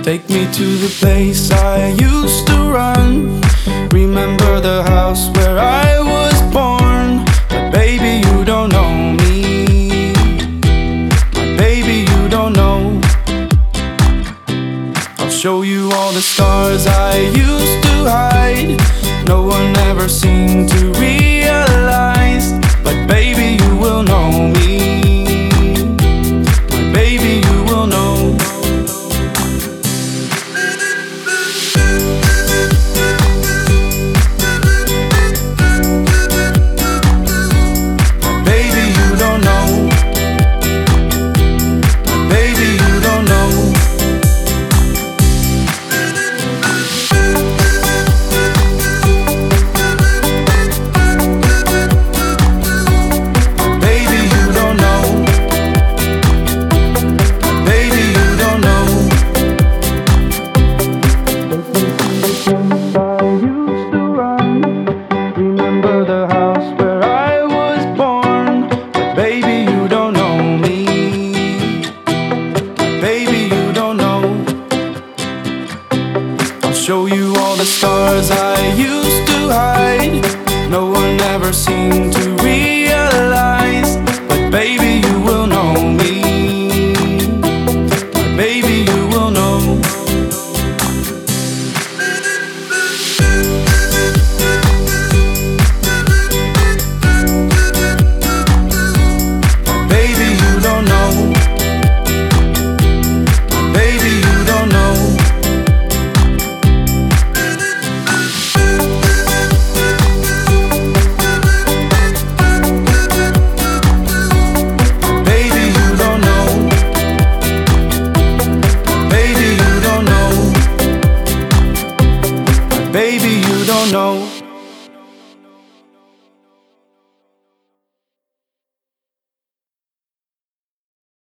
Take me to the place I used to run. Remember the house where I was born. But baby, you don't know me. My baby, you don't know. I'll show you all the stars I used to hide. No one ever seemed to realize. But baby, you will know me. My baby, you will know. Show you all the stars I used to hide. No one ever seemed to realize. But baby, you will know me. But baby, you will know. But baby, you don't know. But baby, you don't know. Baby, you don't know.